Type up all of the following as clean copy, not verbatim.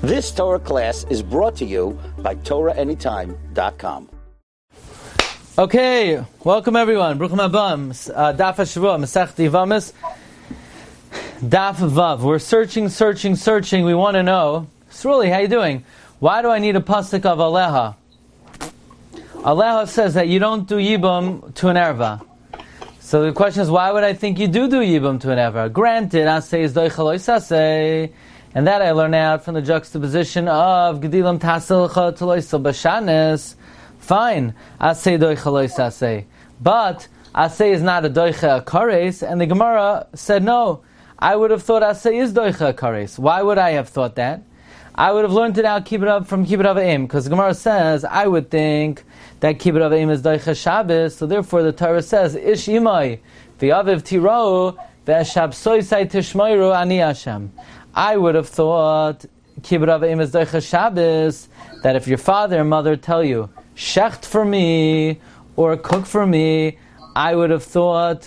This Torah class is brought to you by TorahAnytime.com. Okay, welcome everyone. Bruchim Abam, Daf HaShavua, Masechta Yevamos, Daf Vav. We're searching. We want to know, Sruli, how you doing? Why do I need a pasuk of Aleha? Aleha says that you don't do Yibum to an erva. So the question is, why would I think you do Yibum to an erva? Granted, Asay is Doichalois Asay, and that I learn out from the juxtaposition of Gedilam Tasilcha Taloisel Bashanes. Fine, Asay Doichalois Asay. But Asay is not a Doicha Akares, and the Gemara said no. I would have thought Asay is Doicha Akares. Why would I have thought that? I would have learned it out from Kibbut Avim, because the Gemara says, I would think that Kibbut Avim is Doicha Shabbos, so therefore the Torah says, Ish Imai, V'yaviv Tiro, V'ashabsoisai Tishmoiru Ani Hashem. I would have thought Kibbut Avim is Doicha Shabbos, that if your father and mother tell you, shecht for me, or cook for me, I would have thought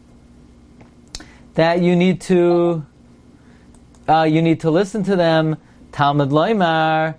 that you need to listen to them. Talmud Loimar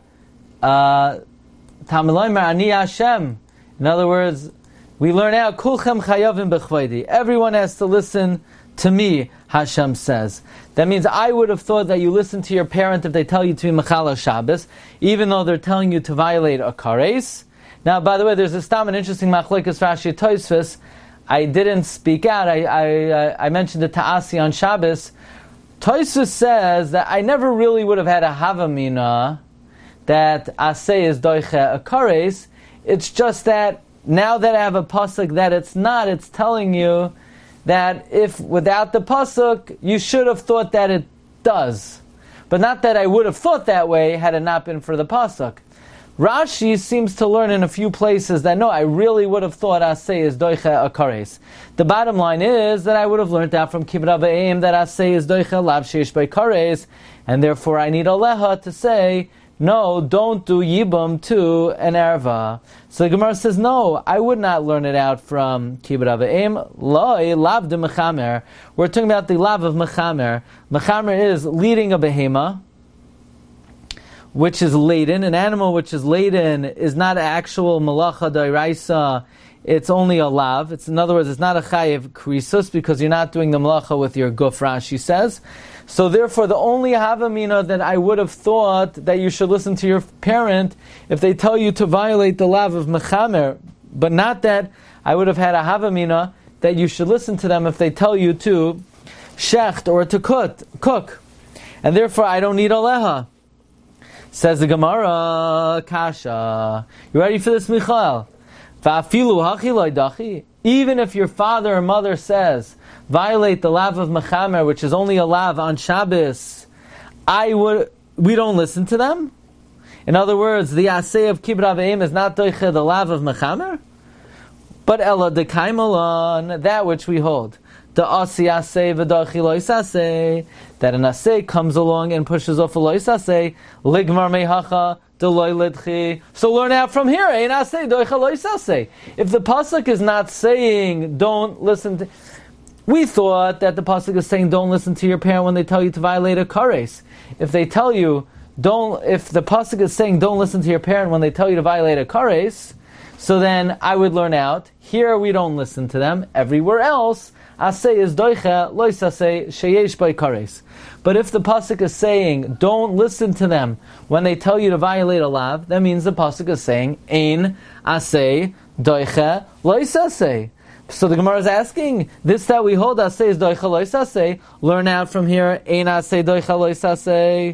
Ani Hashem. In other words, we learn out Kulchem Chayavim B'chvaydi. Everyone has to listen to me, Hashem says. That means I would have thought that you listen to your parent if they tell you to be Mechala Shabbos, even though they're telling you to violate a kares. Now, by the way, there's a stam, an interesting machlokes Rashi Tosfos. I didn't speak out. I mentioned the Ta'asi on Shabbos. Tosfos says that I never really would have had a havamina that Asay is doiche a kares. It's just that now that I have a pasuk that it's not, it's telling you that if without the pasuk, you should have thought that it does. But not that I would have thought that way had it not been for the pasuk. Rashi seems to learn in a few places that no, I really would have thought Asay is doicha akares. The bottom line is that I would have learned out from Kibbut Avim that Asay is doicha lav sheish by kares, and therefore I need Aleha to say, no, don't do Yibum to an erva. So the Gemara says, no, I would not learn it out from Kibbut Avim. Loi lav de mechamer. We're talking about the lav of mechamer. Mechamer is leading a behema, which is laden. An animal which is laden is not an actual malacha d'oraisa. It's only a lav. In other words, it's not a chayiv krisus because you're not doing the malacha with your guf, Rashi says. So therefore, the only havamina that I would have thought that you should listen to your parent if they tell you to violate the lav of mechamer, but not that I would have had a havamina that you should listen to them if they tell you to shecht or to cook. And therefore, I don't need aleha. Says the Gemara, Kasha. You ready for this, Michael? Even if your father or mother says, violate the lav of mechamer, which is only a lav on Shabbos, we don't listen to them? In other words, the asay of Kibbut Avim is not doiche the lav of mechamer? But ela de kaimalon, that which we hold. The asi asay v'dachi lois asay, that an asay comes along and pushes off a lois asay, ligmar mehacha, deloy lidchi. So learn out from here, ein asay doicha lois asay. If the pasuk is not saying don't listen to, we thought that the pasuk is saying don't listen to your parent when they tell you to violate a kares. If they tell you if the pasuk is saying don't listen to your parent when they tell you to violate a kares, so then I would learn out here we don't listen to them. Everywhere else, asay is doicha, lois asay, sheyesh by kares. But if the pasuk is saying, don't listen to them when they tell you to violate a lav, that means the pasuk is saying, ein asay, doicha, lois asay. So the Gemara is asking, this that we hold, asay is doicha, lois asay, learn out from here, ein asay, doicha, lois asay.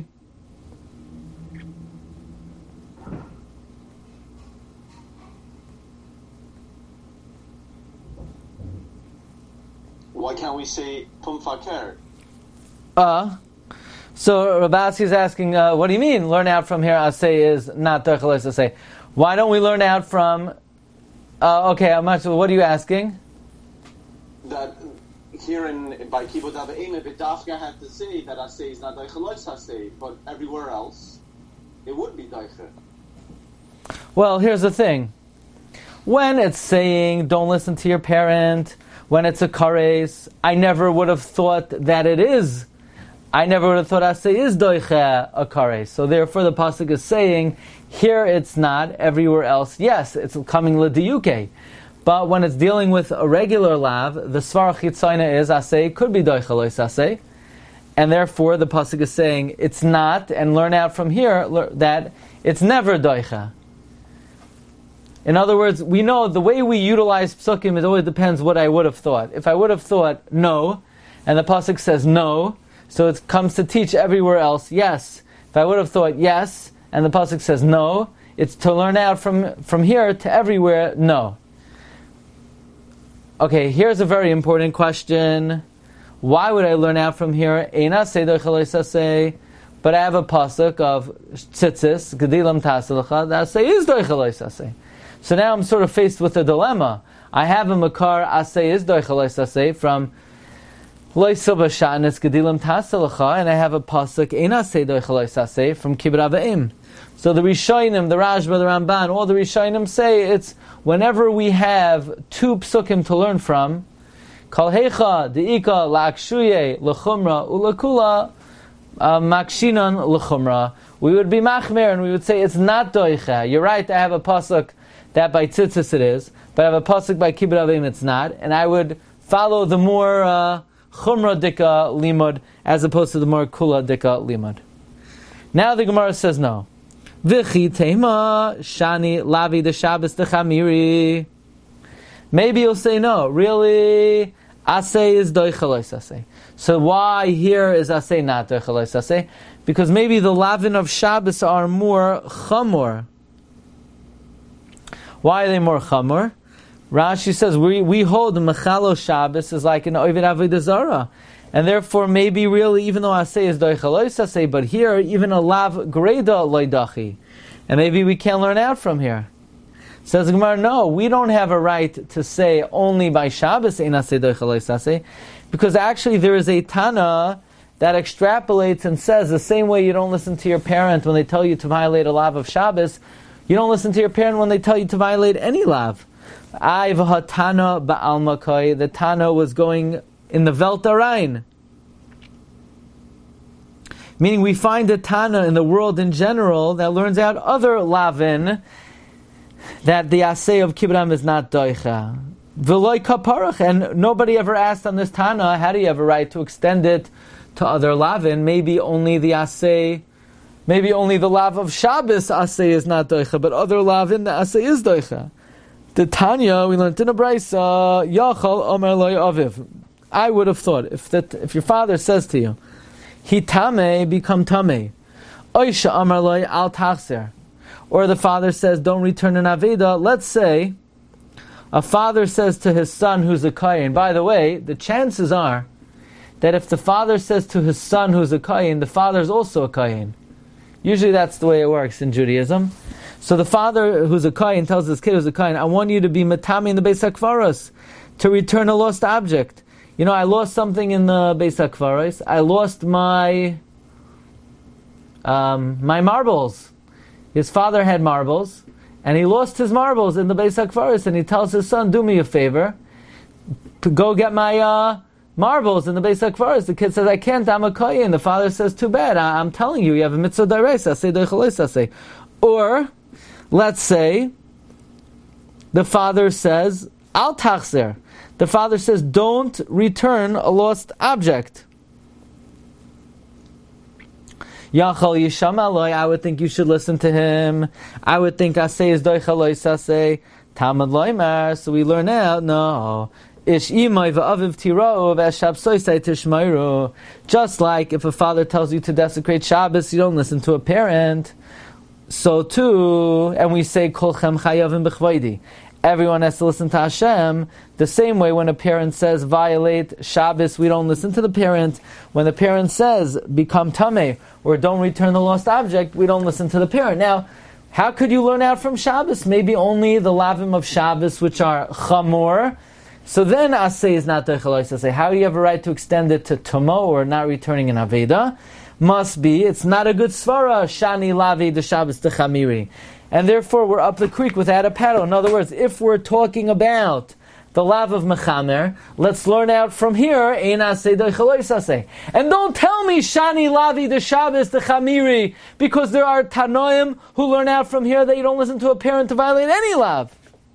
Why can't we say pum faker? So Rabasi is asking, what do you mean? Learn out from here, asay is not doicha asay. Why don't we learn out from? What are you asking? That here by Kibbut Avim, B'dafka had to say that asay is not doicha asay, but everywhere else it would be doicha. Well, here's the thing: when it's saying don't listen to your parent, when it's a kares, I never would have thought that it is I never would have thought asay is doicha a kares. So therefore the pasuk is saying, here it's not, everywhere else, yes, it's coming l'diyuke. But when it's dealing with a regular lav, the svar chitzayna is asay, could be doicha lois asay. And therefore the pasuk is saying, it's not, and learn out from here that it's never doicha. In other words, we know the way we utilize psukim, it always depends what I would have thought. If I would have thought no, and the pasuk says no, so it comes to teach everywhere else yes. If I would have thought yes, and the pasuk says no, it's to learn out from here to everywhere no. Okay, here's a very important question. Why would I learn out from here? But I have a pasuk of tzitzis, gedilam taselacha, that say is doichalois asay. So now I'm sort of faced with a dilemma. I have a makar asay is doichalois asay from loisaba sha'anis gedilam taselacha, and I have a pasuk ein asay doichalois asay from kibbut avim. So the Rishonim, the Rashba, the Ramban, all the Rishonim say it's whenever we have two psukim to learn from, kol heicha deika la'akshuye l'chumra ulakula makshinan l'chumra, we would be machmer and we would say it's not doicha. You're right, I have a pasuk that by tzitzis it is, but I have a pasuk by kibbut avim it's not, and I would follow the more chumra dika limud as opposed to the more kula dika limud. Now the Gemara says no. V'chi teima shani lavi de Shabbos de chamiri. Maybe you'll say no. Really, asay is doichalois asay. So why here is asay not doichalois asay? Because maybe the lavin of Shabbos are more chamor. Why are they more chamor? Rashi says we hold mechalo Shabbos is like an oived avodah zarah. And therefore, maybe really, even though asay is doichalois asay, but here, even a lav greda loidachi. And maybe we can't learn out from here. Says Gemara, no, we don't have a right to say only by Shabbos ein asay doichalois asay, because actually there is a Tana that extrapolates and says the same way you don't listen to your parent when they tell you to violate a lav of Shabbos, you don't listen to your parent when they tell you to violate any lav. Aiv hatana ba'al makai, the Tana was going in the Welt Arain. Meaning we find a Tana in the world in general that learns out other lavin that the asay of kibbut is not doicha. V'loi kaparach, and nobody ever asked on this Tana, how do you have a right to extend it to other lavin? Maybe only the asay, maybe only the lav of Shabbos asay is not doicha, but other lavin the asay is doicha. The Tanya, we learned in a braysa, yachal omer loy aviv. I would have thought, if your father says to you, Hi tameh, become tameh. Oisha amar loy al tachzer. Or the father says, don't return an aveda. Let's say, a father says to his son who's a kohen, by the way, the chances are that if the father says to his son who's a kohen, the father's also a kohen. Usually that's the way it works in Judaism. So the father who's a kohen tells his kid who's a kohen, I want you to be matami in the Beis HaKvaros, to return a lost object. You know, I lost something in the Beis HaKvaros. I lost my marbles. His father had marbles, and he lost his marbles in the Beis HaKvaros, and he tells his son, do me a favor, to go get my marbles in the Beis HaKvaros. The kid says, I can't, I'm a kohen. The father says, too bad, I'm telling you, you have a mitzvah d'oraisa, asay doichalois asay. Or, let's say, the father says, al tachzer. The father says, don't return a lost object. Yachal yisham aloi, I would think you should listen to him. I would think asay is doichalois asay. Talmud loymar, so we learn out, no. Ish imay v'aviv tira'u v'eshabsoisai tishmayru. Just like if a father tells you to desecrate Shabbos, you don't listen to a parent. So too, and we say, kolchem chayavim b'chvoidi. Everyone has to listen to Hashem. The same way when a parent says, violate Shabbos, we don't listen to the parent. When the parent says, become tameh, or don't return the lost object, we don't listen to the parent. Now, how could you learn out from Shabbos? Maybe only the lavim of Shabbos, which are chamor. So then asay is not doichalois asay. How do you have a right to extend it to tumo, or not returning an aveda? Must be, it's not a good svara, shani lavi de Shabbos de chamiri. And therefore we're up the creek without a paddle. In other words, if we're talking about the lav of mechamer. Let's learn out from here, ein aseh doichel lois aseh. And don't tell me shani lavi de Shabbos de chamiri, because there are tanoim who learn out from here that you don't listen to a parent to violate any lav.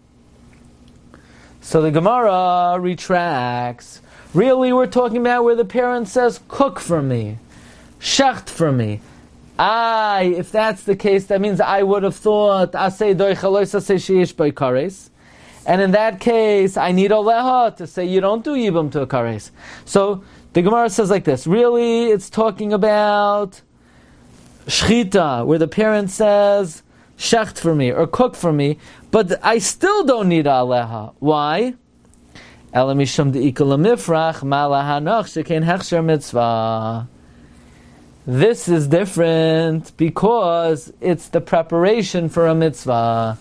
So the Gemara retracts. Really, we're talking about where the parent says, cook for me, shecht for me. If that's the case, that means I would have thought, aseh doichel lois aseh sheish by kares. And in that case, I need oleha to say you don't do yibum to a kares. So the Gemara says like this. Really, it's talking about shchita, where the parent says, shecht for me, or cook for me, but I still don't need aleha. Why? Ela mishum de'ikal lemifrach ma lahanach shekein hechsher mitzvah. This is different because it's the preparation for a mitzvah.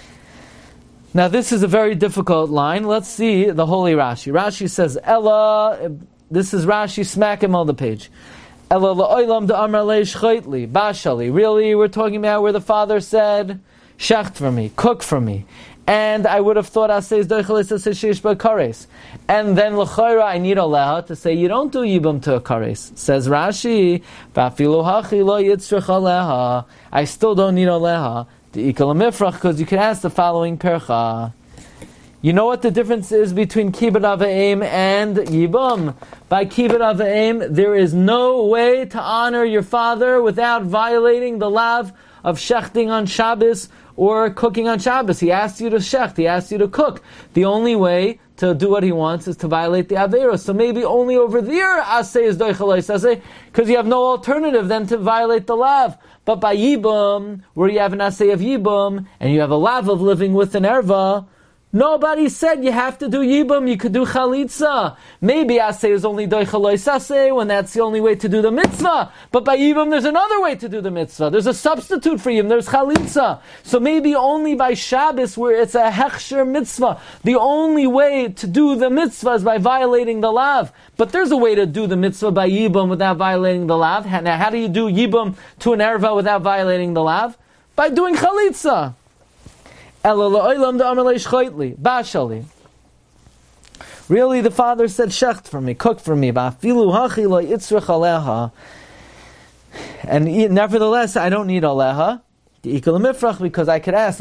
Now this is a very difficult line. Let's see the holy Rashi. Rashi says, Ella, this is Rashi, smack him on the page. Ella la'olam da'amar le'shchoitli, bashali. Really, we're talking about where the father said, shecht for me, cook for me. And I would have thought, aseh doichel aseh sheish b'kares. And then l'chayra, I need aleha to say, you don't do yibum to a kares. Says Rashi, v'afilu hachi lo yitzrich aleha. I still don't need aleha. Because you can ask the following percha. You know what the difference is between kibbut avayim and yibum? By kibbut avayim, there is no way to honor your father without violating the lav of shechting on Shabbos or cooking on Shabbos. He asked you to shecht, he asked you to cook. The only way to do what he wants is to violate the Averos. So maybe only over there aseh is doichel lois aseh, because you have no alternative than to violate the lav. But by Yibum, where you have an aseh of Yibum, and you have a lav of living with an erva, nobody said you have to do Yibum, you could do Chalitza. Maybe aseh is only doichel lois aseh, when that's the only way to do the mitzvah. But by Yibum, there's another way to do the mitzvah. There's a substitute for Yibum, there's Chalitza. So maybe only by Shabbos, where it's a hechsher mitzvah, the only way to do the mitzvah is by violating the lav. But there's a way to do the mitzvah by Yibum without violating the lav. Now, how do you do Yibum to an erva without violating the lav? By doing Chalitza. Really, the father said, shecht for me, cook for me. And nevertheless, I don't need aleha. Because I could ask,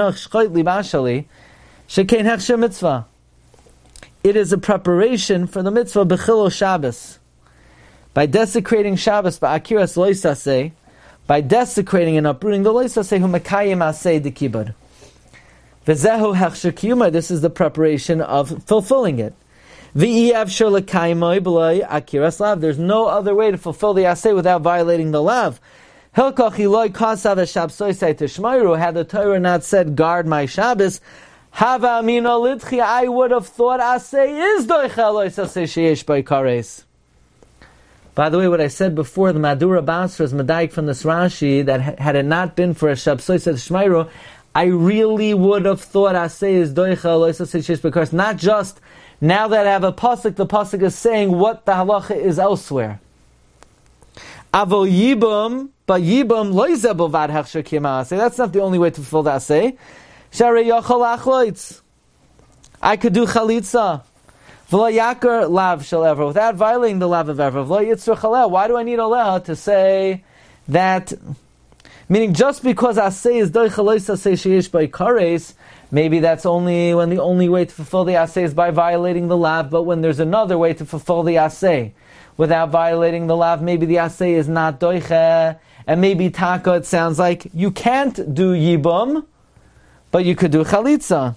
it is a preparation for the mitzvah b'chilo Shabbos. By desecrating Shabbos, by desecrating and uprooting the loisaseh, hu mekayim aseh de kibbud. V'zehu hechsher kiyuma, this is the preparation of fulfilling it. V'iyavshar l'kaymoi b'loi akiras lav. There's no other way to fulfill the aseh without violating the lav. Hilkach iloi kasav shabsoisei tishmayru. Had the Torah not said, guard my Shabbos, hava amino lidchi, I would have thought aseh is doichel lois aseh sheyesh by kares. By the way, what I said before, the Madura Basra is Medaik from this Rashi, that had it not been for a shabsoisei tishmayru, I really would have thought aseh is doichel lois aseh sheyesh by kares. Not just now that I have a pasuk, the pasuk is saying what the halacha is elsewhere. Avo yibum, but yibum loizeh b'vad hechsher kiyama aseh. That's not the only way to fulfill the aseh. Sharei yachol achloitz. I could do chalitza. V'lo yakar lav shel ever, without violating the lav of ever. V'lo yitzur chaleh. Why do I need aleha to say that? Meaning, just because aseh is doichel lois aseh sheyesh by kares, maybe that's only when the only way to fulfill the aseh is by violating the lav, but when there's another way to fulfill the aseh without violating the lav, maybe the aseh is not doiche, and maybe taka, it sounds like you can't do yibum, but you could do chalitza.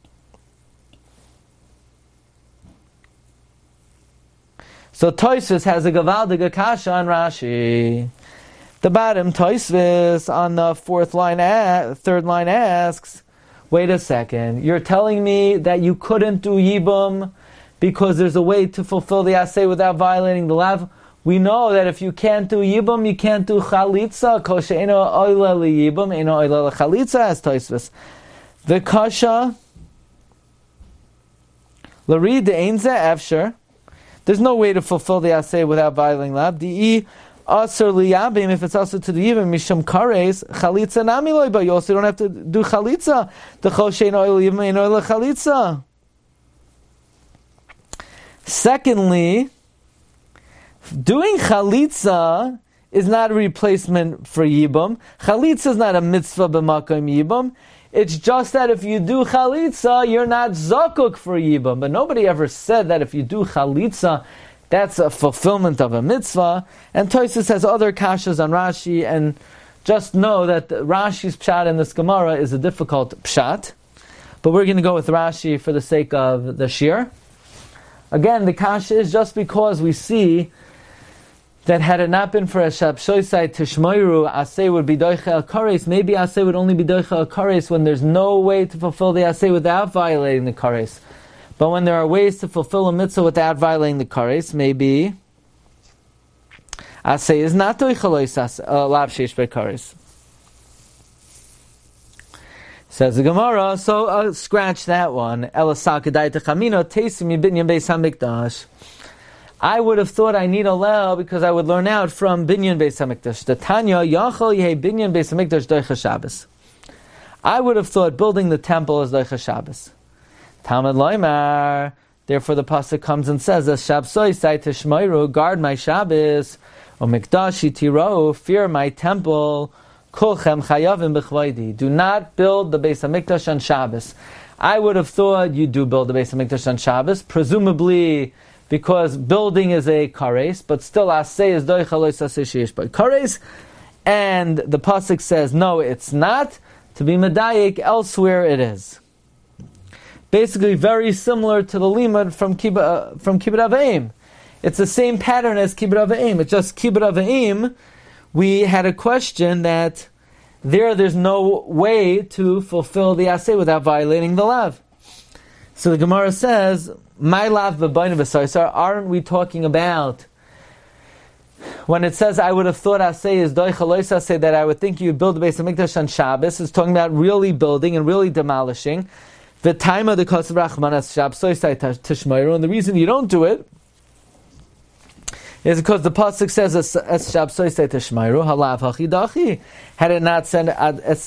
So Tosfos has a gavaldige kasha on Rashi. The bottom Tosfos on the third line asks, wait a second, you're telling me that you couldn't do yibum because there's a way to fulfill the aseh without violating the lav? We know that if you can't do yibum, you can't do chalitza. Koshe eno oila li yibum, eno oila li chalitza, as Tosfos. The kasha, l'ri de'ein ze efsher, there's no way to fulfill the aseh without violating lav. Di'i asur liyabim, if it's also to the yibim, mishum kares, chalitza nami loy, but you also don't have to do chalitza. The koshe eno oila yibum, eno oila chalitza. Secondly, doing chalitza is not a replacement for yibum. Chalitza is not a mitzvah b'makom yibum. It's just that if you do chalitza, you're not zakuk for yibum. But nobody ever said that if you do chalitza, that's a fulfillment of a mitzvah. And Tosfos has other kashas on Rashi, and just know that Rashi's pshat in this Gemara is a difficult pshat. But we're going to go with Rashi for the sake of the shir. Again, the kasha is just because we see that had it not been for a shabshoisai tishmoiru, asay would be doicha al kares. Maybe asay would only be doicha al kares when there's no way to fulfill the asay without violating the kares. But when there are ways to fulfill a mitzvah without violating the kares, maybe asay is not doicha lav sheish be kares. Says the Gemara, so scratch that one. I would have thought I need a lel because I would learn out from Binyan Beis Hamikdash. The Tanya Yachol Yehei Binyan Beis Hamikdash Doicha Shabbos. I would have thought building the temple is Doicha Shabbos. Talmud Loimar. Therefore, the pasuk comes and says, "As Shabsoi Sai Tishmoiru, guard my Shabbos, O Mikdashi Tiro, fear my temple." Kulchem chayavim b'chvaydi. Do not build the Beis Hamikdash on Shabbos. I would have thought you do build the Beis Hamikdash on Shabbos, presumably because building is a kares, but still asay is doicha lo yisaseh sheish by kares, and the pasuk says no, it's not. To be medayik, elsewhere it is. Basically, very similar to the limud from Kibbut Avim. It's the same pattern as Kibbut Avim. It's just Kibbut Avim. We had a question that there's no way to fulfill the asay without violating the lav. So the Gemara says, "My lav b'bayna v'saisar." Aren't we talking about when it says, "I would have thought asay is doicha lo yisaseh," that I would think you build the Beis Hamikdash on Shabbos? It's talking about really building and really demolishing. The time of the kosev rachman as shabsoi tishmoiru, and the reason you don't do it is because the pasuk says es shabsoi tishmoiru halav hachidachi. Had it not said es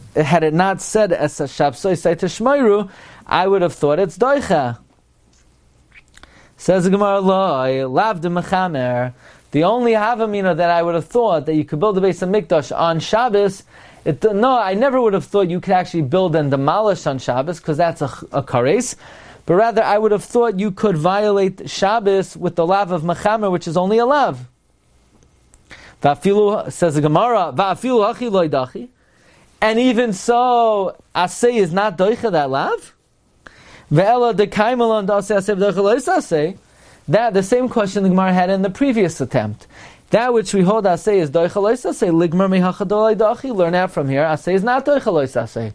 shabsoi tishmoiru, I would have thought it's doicha. Says the Gemara, lo lav de mechamer. The only havamina that I would have thought that you could build the Beis Hamikdash on Shabbos. No, I never would have thought you could actually build and demolish on Shabbos because that's a kares. But rather, I would have thought you could violate Shabbos with the lav of mechamer, which is only a lav. Va'afilu, says the Gemara, va'afilu hachi loy dachi. And even so, asay is not doicha that lav. Ve'ela dekaimelon da'aseh aseh v'doicha lo yisaseh. That, the same question the Gemara had in the previous attempt. That which we hold asay is doicha lo yisaseh. Ligmer mihachadolai dachi. Learn out from here, asay is not doicha lo yisaseh.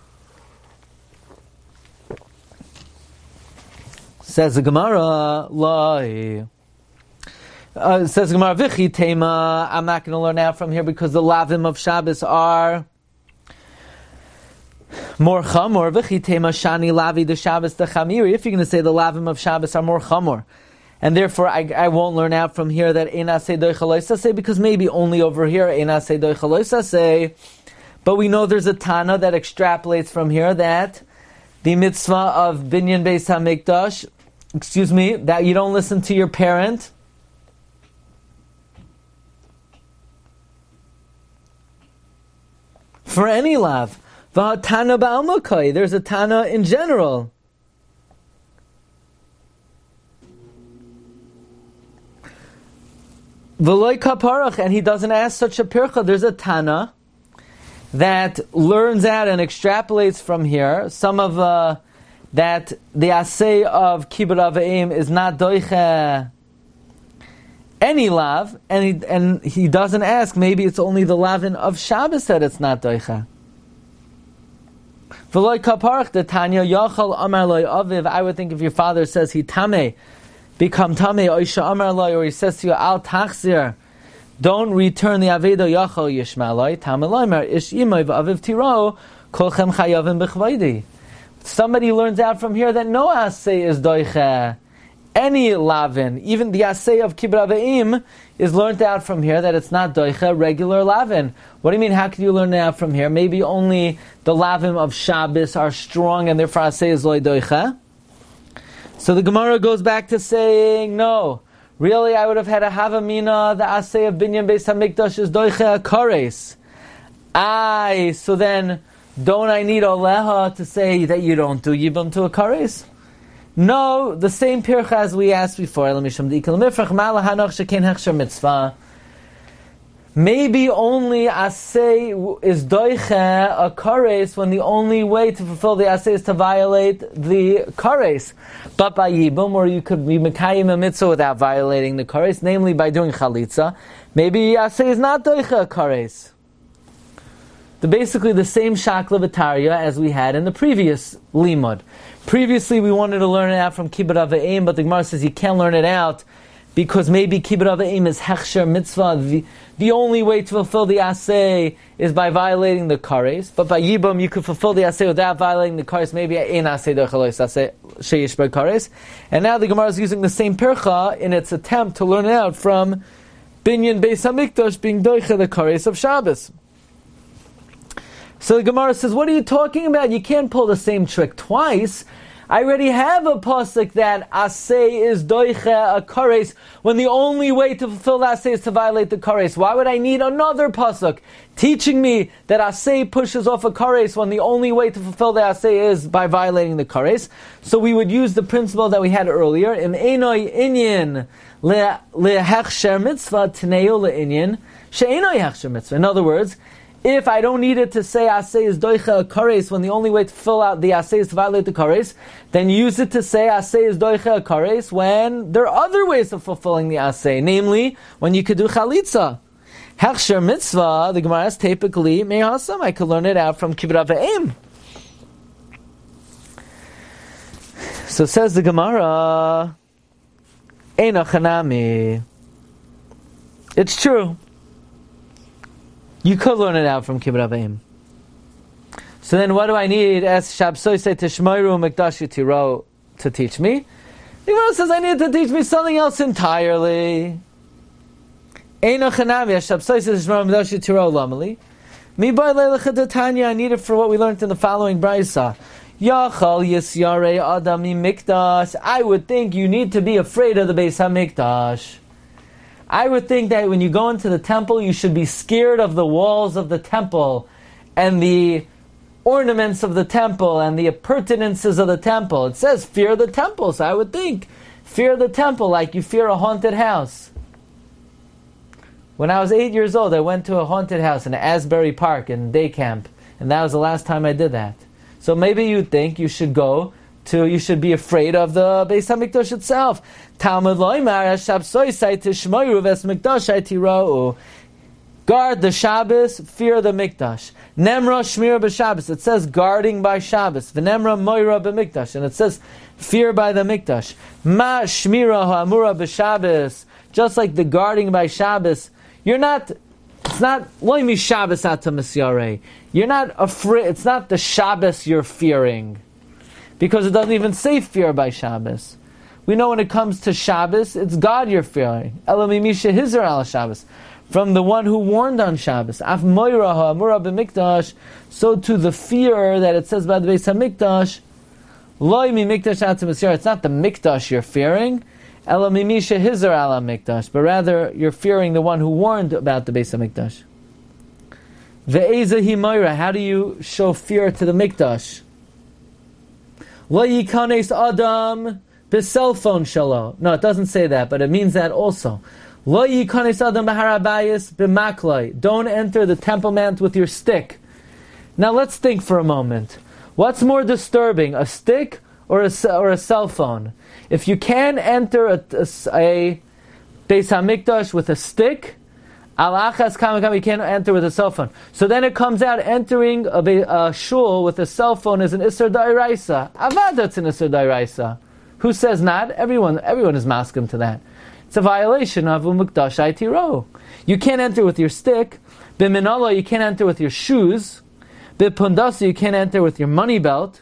Says the Gemara, Lai. Says the Gemara, Vichi Tema. I'm not going to learn out from here because the lavim of Shabbos are more chamor. Vichi Tema Shani Lavi the Shabbos the Chamiri. If you're going to say the lavim of Shabbos are more chamor, and therefore I won't learn out from here that Ein Aseh Doicha Lo Yisaseh, because maybe only over here Ein Aseh Doicha Lo Yisaseh. But we know there's a Tana that extrapolates from here that the mitzvah of Binyan Beis HaMikdash, that you don't listen to your parent. For any lav. V'hatana ba'almakai. There's a Tana in general. V'loi kaparach. And he doesn't ask such a pircha. There's a Tana that learns out and extrapolates from here. Some of that the asay of Kibbut Avim is not doicha any lav, and he doesn't ask. Maybe it's only the lavin of Shabbos that it's not doicha. V'loi kaparach the Tanya Yachal Amar Loi Aviv. I would think if your father says he tame, become tame, Oisha Amar Loi, or he says to you Al Tachzir, don't return the Aveda Yachal Yishmaloi, Tame Loimer Ish Imoi V'Aviv Tiro Kolchem Chayavim B'Chvaydi. Somebody learns out from here that no asay is doicha any lavin. Even the asay of Kibbut Avim is learned out from here that it's not doicha regular lavin. What do you mean? How can you learn it out from here? Maybe only the lavim of Shabbos are strong and therefore asay is loy doicha. So the Gemara goes back to saying, no, really I would have had a Havamina, the Asay of Binyan Beis HaMikdash is Doiche HaKares. So then, don't I need Oleha to say that you don't do Yibam to a Kares? No, the same pircha as we asked before. Maybe only Asay is doiche a kares when the only way to fulfill the Asay is to violate the kares. But by Yibum, or you could be Mekayim a mitzvah without violating the kares, namely by doing Chalitza, maybe Asay is not doiche a kares. Basically the same shakla v'tarya as we had in the previous limud. Previously we wanted to learn it out from Kibbut Avayim, but the Gemara says you can't learn it out because maybe Kibbut Avayim is hechsher mitzvah. The only way to fulfill the asay is by violating the kares. But by Yibam you could fulfill the asay without violating the kares. Maybe ein asay dochalois asay sheyish ber kares. And now the Gemara is using the same pircha in its attempt to learn it out from Binyan Beis HaMikdash being doiche the kares of Shabbos. So the Gemara says, what are you talking about? You can't pull the same trick twice. I already have a pasuk that asay is doiche a kares when the only way to fulfill the asay is to violate the kares. Why would I need another pasuk teaching me that asay pushes off a kares when the only way to fulfill the asay is by violating the kares? So we would use the principle that we had earlier. Im einoi inyan lehechsher mitzvah tneu leinyan she'einoi hechsher mitzvah. In other words, if I don't need it to say asay is doiche a kares when the only way to fill out the asay is to violate the kares, then use it to say asay is doiche a kares when there are other ways of fulfilling the asay, namely when you could do chalitza. Hechsher mitzvah, the Gemara is typically mehasam. I could learn it out from Kibbut Avayim. So says the Gemara, Eino chanami. It's true. You could learn it out from Kibbut Avayim. So then what do I need as Shabsoi say to Shmoiru Mikdash Yitiro to teach me? The Gemara says I need to teach me something else entirely. Eino chanami, as Shabsoi says Shmoiru Mikdash Yitiro lamali. Mi bai leilach Tanya, I need it for what we learned in the following braysa. Yachal yisyarei adami mikdash. I would think you need to be afraid of the Beis HaMikdash. I would think that when you go into the temple, you should be scared of the walls of the temple and the ornaments of the temple and the appurtenances of the temple. It says fear the temple, so I would think fear the temple like you fear a haunted house. When I was 8 years old, I went to a haunted house in Asbury Park in day camp, and that was the last time I did that. So maybe you'd think you should be afraid of the Beis HaMikdash itself. Talmud loymar Shabsoi say to Shmoiru ves Mikdash Tirau. Guard the Shabbos, fear the Mikdash. Nemra shmira b'Shabbos. It says guarding by Shabbos. V'nemra moira b'Mikdash, and it says fear by the Mikdash. Ma shmira ha'amura b'Shabbos. Just like the guarding by Shabbos, it's not loymi Shabbos ata misyarei. You're not afraid. It's not the Shabbos you're fearing, because it doesn't even say fear by Shabbos. We know when it comes to Shabbos, it's God you're fearing. Elamimisha hizar ala Shabbos, from the one who warned on Shabbos. Af moira ha'amura b'Mikdash. So to the fear that it says by the Beis HaMikdash, loymi Mikdash ata misyarei. It's not the Mikdash you're fearing. Elamimisha hizar ala Mikdash, but rather you're fearing the one who warned about the Beis HaMikdash. Ve'eza hi moira. How do you show fear to the Mikdash? Lo yikanes adam b'cell phone shalo. No, it doesn't say that, but it means that also. Lo yikanes adam b'harabayis b'maklai. Don't enter the Temple Mount with your stick. Now let's think for a moment. What's more disturbing, a stick or a cell phone? If you can enter a Beis HaMikdash with a stick, Alachas kam, you can't enter with a cell phone. So then it comes out entering a shul with a cell phone is an Isser D'Oraisa. Avad, that's an Isser D'Oraisa. Who says not? Everyone is maskim to that. It's a violation of Umukdash Aitiro. You can't enter with your stick. B'minala, you can't enter with your shoes. B'pundasa, you can't enter with your money belt.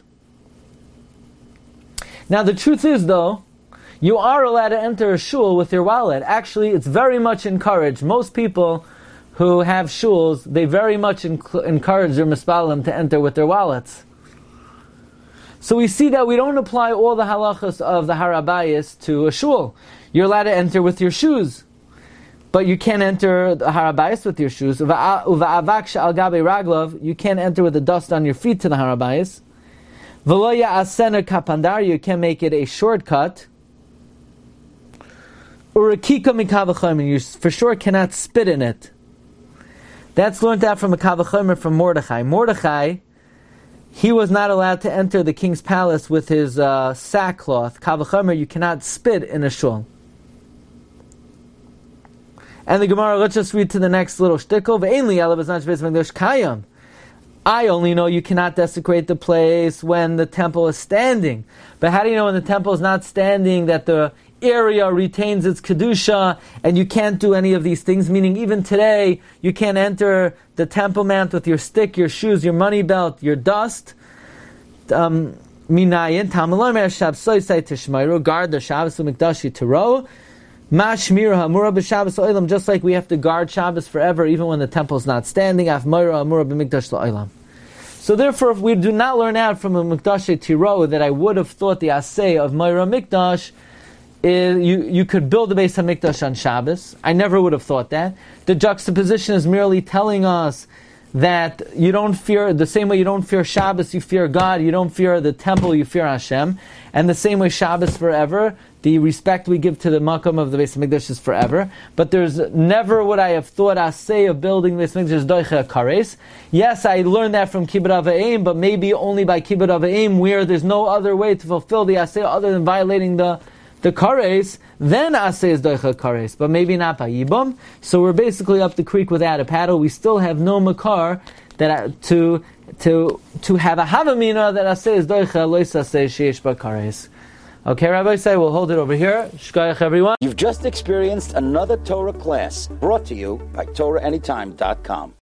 Now the truth is though, you are allowed to enter a shul with your wallet. Actually, it's very much encouraged. Most people who have shuls, they very much encourage their mispalim to enter with their wallets. So we see that we don't apply all the halachas of the Har Habayis to a shul. You're allowed to enter with your shoes, but you can't enter the Har Habayis with your shoes. Uva'avak she'al gabei raglav, you can't enter with the dust on your feet to the Har Habayis. V'lo ya'asena kapandar, you can't make it a shortcut. Urakika mikavachomer, you for sure cannot spit in it. That's learned out from a kavachomer from Mordechai. Mordechai, he was not allowed to enter the king's palace with his sackcloth. Kavachomer, you cannot spit in a shul. And the Gemara, let's just read to the next little shtickle. I only know you cannot desecrate the place when the temple is standing. But how do you know when the temple is not standing that the area retains its kedusha and you can't do any of these things? Meaning even today, you can't enter the Temple Mount with your stick, your shoes, your money belt, your dust. Minayin, Tamalomer Shabsoi Tishmairu, guard the Shabbos Mikdashi Tiro. Mashmir Hamura b'Shabbos Olam, just like we have to guard Shabbos forever, even when the temple is not standing. Af Moira Hamura b'Mikdash La'olam. So therefore, if we do not learn out from a Mikdash Tiro that I would have thought the Aseh of Moira Mikdash is you could build a Beis HaMikdash on Shabbos. I never would have thought that. The juxtaposition is merely telling us that you don't fear, the same way you don't fear Shabbos, you fear God, you don't fear the temple, you fear Hashem. And the same way Shabbos forever, the respect we give to the Makom of the Beis HaMikdash is forever. But there's never would I have thought Aseh of building the Beis HaMikdash is Doicha Kares. Yes, I learned that from Kibbut Avayim, but maybe only by Kibbut Avayim, where there's no other way to fulfill the Aseh other than violating the Kares, then Aseh is Doicha Kares, but maybe not by Yibam. So we're basically up the creek without a paddle. We still have no Makar that to have a Havamina that Aseh is Doicha, Lois Aseh Sheish Ba Kares. Okay, Rabbi say we'll hold it over here. Shkoyach everyone. You've just experienced another Torah class brought to you by TorahAnytime.com.